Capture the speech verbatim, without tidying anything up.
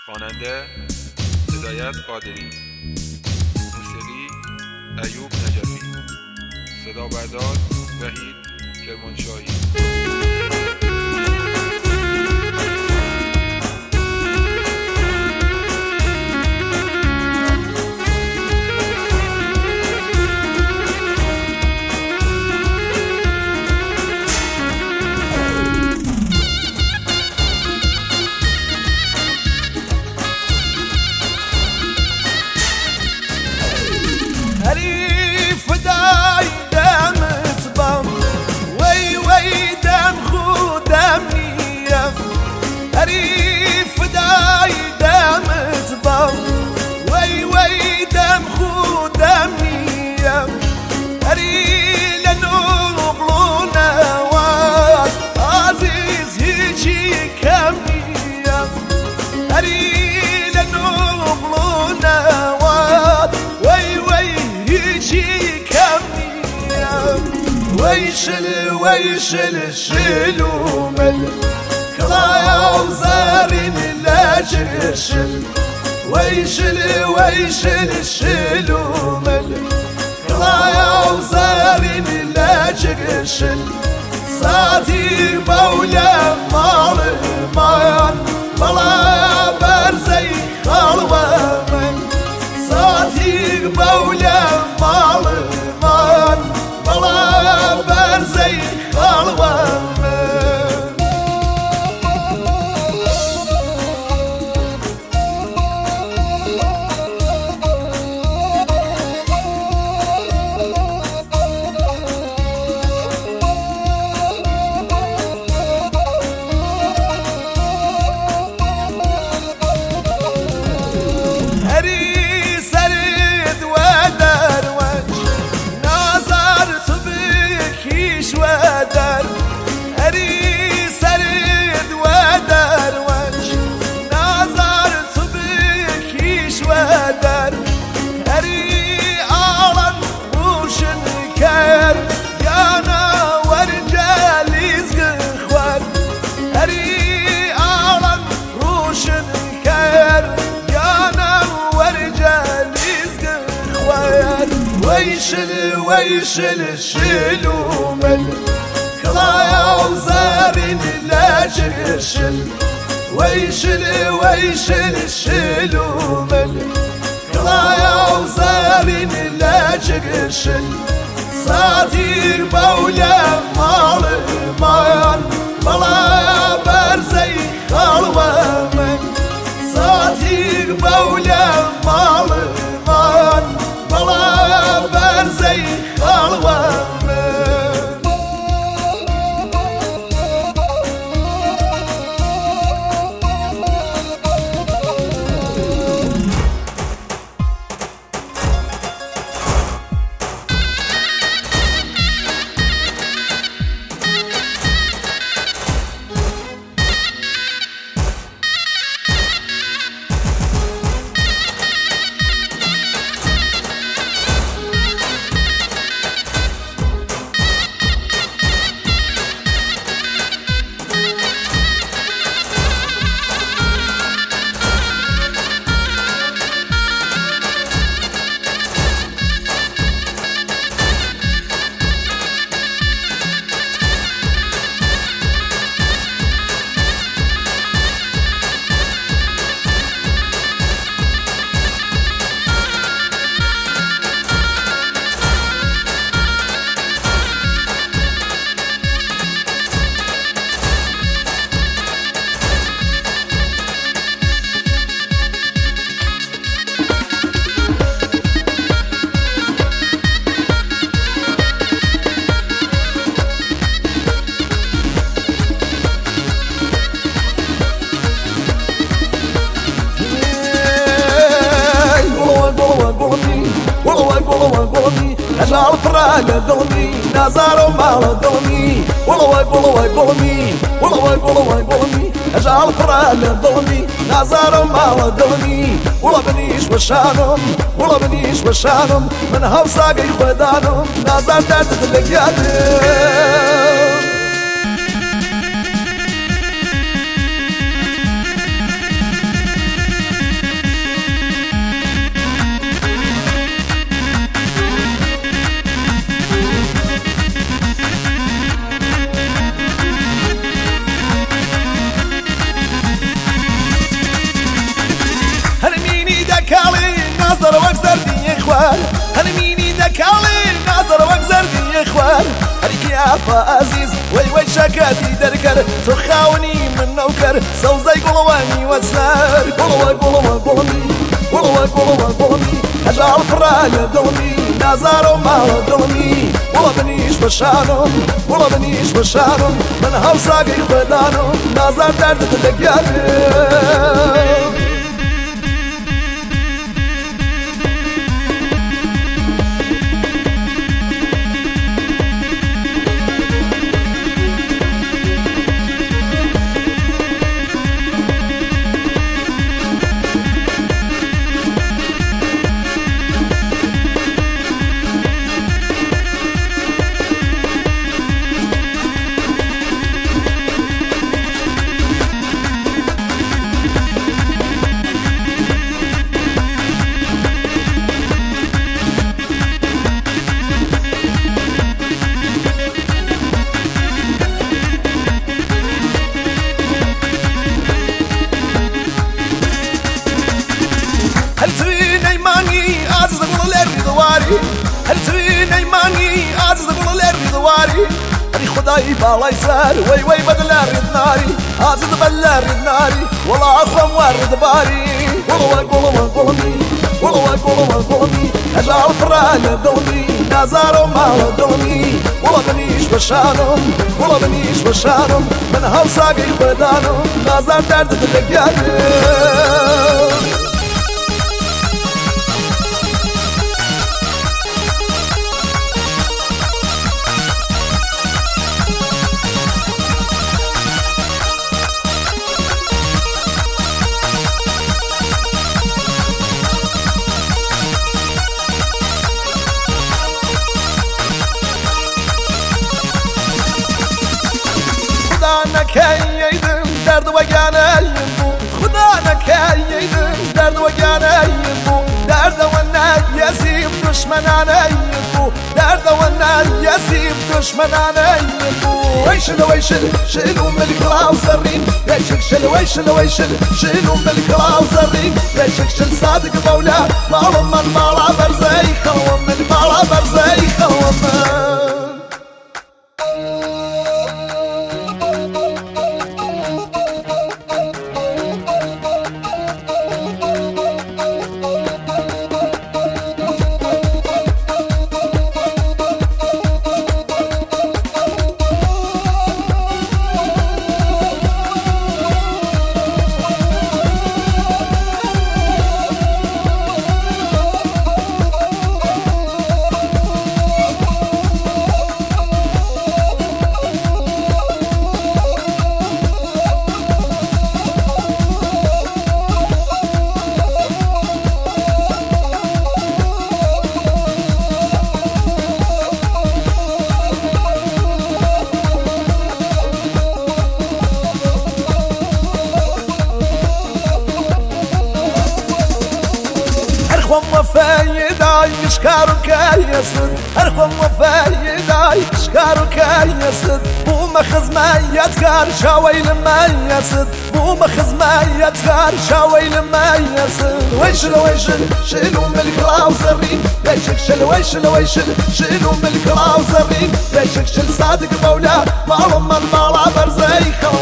خواننده هدایت قادری، موسیقی ایوب نجفی، صدا بردار وحید کرمانشاهی. ويشل ويشل شلو مل كرايا وزارين لا جرشل ويشل ويشل شلو مل كرايا وزارين لا جرشل صاتي بولا مال مان بلا برزي خلوة من صاتي بولا مال مان بلا برزي خلوة ودر أري سرد ودر وجه نظر صبكيش ودر أري أعلن روشن كر يانا ورجال يزغخوان أري أعلن روشن كر يانا ورجال يزغخوان ويشل ويشل شلو مل كرايا وزارين لا جرشل ويشل ويشل شلو مل كرايا وزارين لا جرشل صاتي بولا مال مان بلا برزي خلوة من صاتي بولا مال مان بلا برزي خلوة أجعل فرال دوني نزار مال دوني والله والله والله والله والله والله أجعل فرال دوني نزار مال دوني والله بنيش بشانم والله بنيش بشانم من هوساقي خدانم نزار دارت اللقيانم هنميني دكالي ناظر وقزردي إخوان هريك يا عزيز وي وي شكاتي دركر تخاوني من نوكر سوزي قلواني وسار قلوة قلوة قلومي قلوة قلوة قلومي أجعل فرايا دوني نازارو مالا دوني ولا بنيش بشارم ولا بنيش بشارم من هوساقي خدانم نازار درد تلقيانم هل توين ايماني عزيز اقول لي دواري هذي خداي بالاي سار وي وي بدل ريد ناري عزيز بلا ريد ناري والله اصلا ورد باري والله قولوا قولني والله قولوا قولني اجعل فرانا دوني نازارو مالا دوني والله بنيش بشارم والله بنيش بشارم من هوساقي خدانم نازار درد تلقيانم خدانا كايدم درد وقانا ينبو خدانا كايدم درد وقانا ينبو درد وانا يسيب دشمنانا ينبو درد وانا يسيب دشمنانا ينبو ويشل ويشل شيلوا من الكراو زرين ويشك شل ويشل ويشل شيلوا من الكراو زرين ويشك شل صادق مولا مالا من مالا برزي خوم من مالا برزي خوم من أرخم وفايداي شكارك يسد أرخم وفايداي شكارك يسد بو مخز ما يتكار شاوي لما يسد بو مخز ما يتكار شاوي لما يسد ويشل ويشل شيلوا من الكراو زرين ويشك شل ويشل ويشل شيلوا من الكراو زرين ويشك شل صادق مولا مالا من مالا برزي